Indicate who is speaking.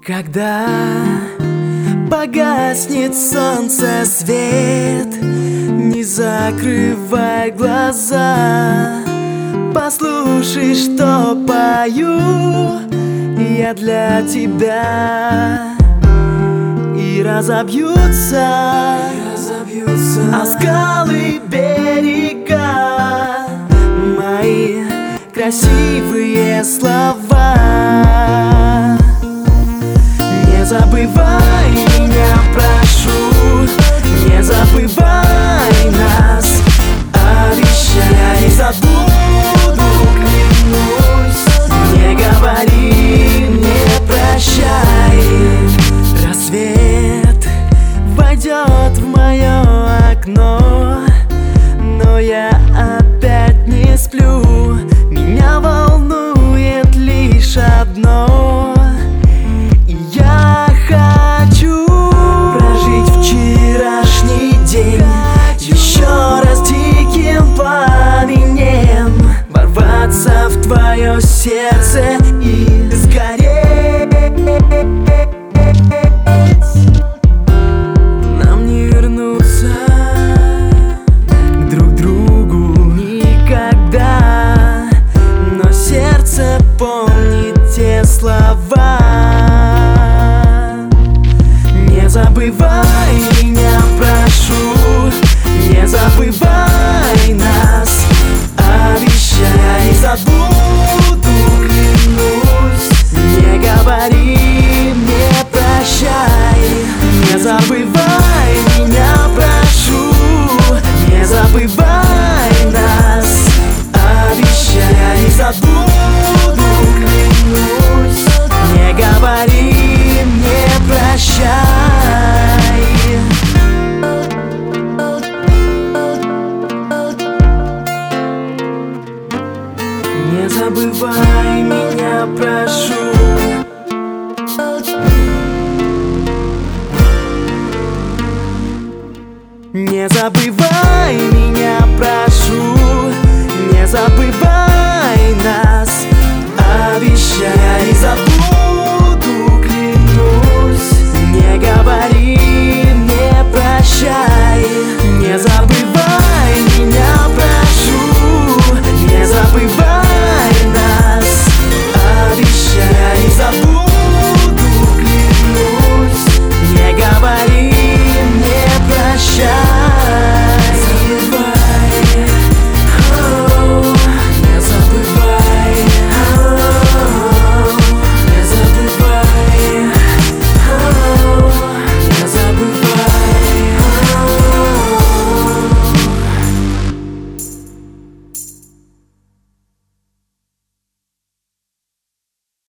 Speaker 1: Когда погаснет солнце свет, не закрывай глаза. Послушай, что пою я для тебя. И разобьются о скалы берега мои красивые слова. Не забывай меня, прошу, не забывай нас. Обещай, не забуду, клянусь. Не говори мне прощай. Рассвет войдет в мое окно, но я опять не сплю. Меня волнует лишь одно: я хочу прожить вчерашний день еще раз диким пламенем, ворваться в твое сердце и сгореть. Нам не вернуться к друг другу никогда, но сердце помнит те слова. Не забывай меня, прошу, не забывай нас. Обещай, не забуду, клянусь. Не говори мне прощай. Не забывай меня, прошу, не забывай нас. Обещай, не забуду, клянусь. Не говори мне прощай. Не забывай меня, прошу. Не забывай.